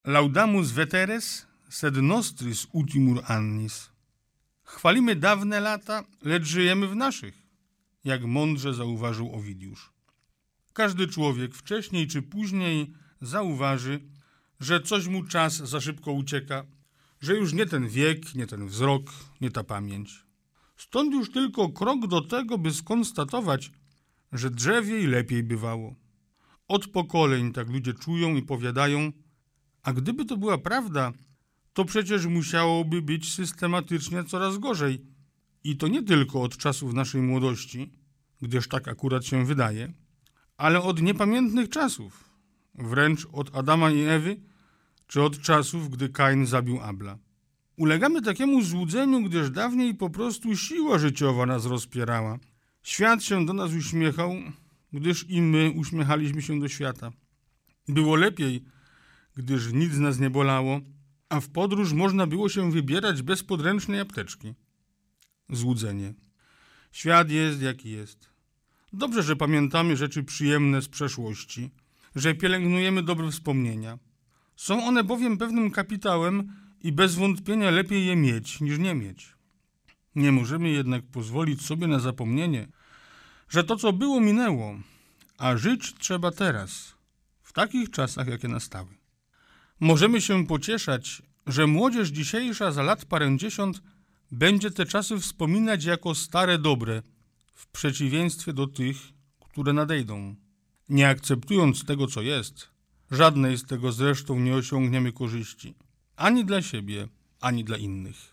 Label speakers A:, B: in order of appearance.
A: Laudamus veteres, sed nostris ultimur annis. Chwalimy dawne lata, lecz żyjemy w naszych, jak mądrze zauważył Owidiusz. Każdy człowiek wcześniej czy później zauważy, że coś mu czas za szybko ucieka, że już nie ten wiek, nie ten wzrok, nie ta pamięć. Stąd już tylko krok do tego, by skonstatować, że drzewiej lepiej bywało. Od pokoleń tak ludzie czują i powiadają, a gdyby to była prawda, to przecież musiałoby być systematycznie coraz gorzej. I to nie tylko od czasów naszej młodości, gdyż tak akurat się wydaje, ale od niepamiętnych czasów, wręcz od Adama i Ewy, czy od czasów, gdy Kain zabił Abla. Ulegamy takiemu złudzeniu, gdyż dawniej po prostu siła życiowa nas rozpierała. Świat się do nas uśmiechał, gdyż i my uśmiechaliśmy się do świata. Było lepiej, gdyż nic nas nie bolało, a w podróż można było się wybierać bez podręcznej apteczki. Złudzenie. Świat jest jaki jest. Dobrze, że pamiętamy rzeczy przyjemne z przeszłości, że pielęgnujemy dobre wspomnienia. Są one bowiem pewnym kapitałem i bez wątpienia lepiej je mieć niż nie mieć. Nie możemy jednak pozwolić sobie na zapomnienie, że to, co było, minęło, a żyć trzeba teraz, w takich czasach, jakie nastały. Możemy się pocieszać, że młodzież dzisiejsza za lat parędziesiąt będzie te czasy wspominać jako stare dobre, w przeciwieństwie do tych, które nadejdą. Nie akceptując tego, co jest, żadnej z tego zresztą nie osiągniemy korzyści, ani dla siebie, ani dla innych.